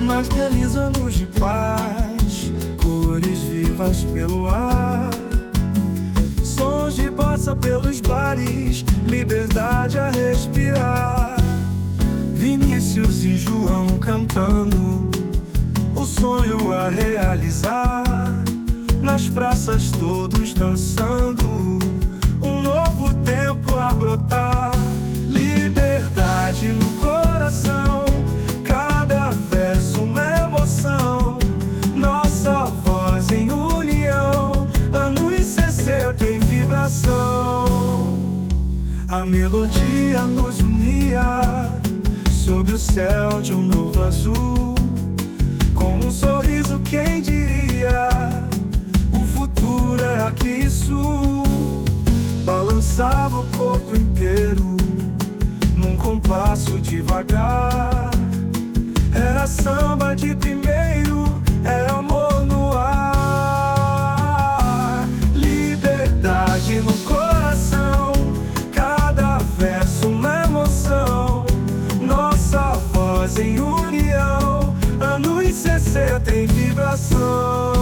mais 10 anos de paz, cores vivas pelo ar, sons de bossa pelos bares, liberdade a respirar. Vinícius e João cantando, o sonho a realizar. Nas praças todos dançando, um novo tempo a brotar. Liberdade no coração, cada verso uma emoção. Nossa voz em união, anos 60 em vibração. A melodia nos unia, sob o céu de um novo azul. Com um sorriso quem diria, o futuro é aqui e sul. Balançava o corpo inteiro, num compasso devagar. Era samba de primeiro, é amor no ar. Liberdade no coração, cada verso uma emoção. Nossa voz em união, anos 60 em vibração.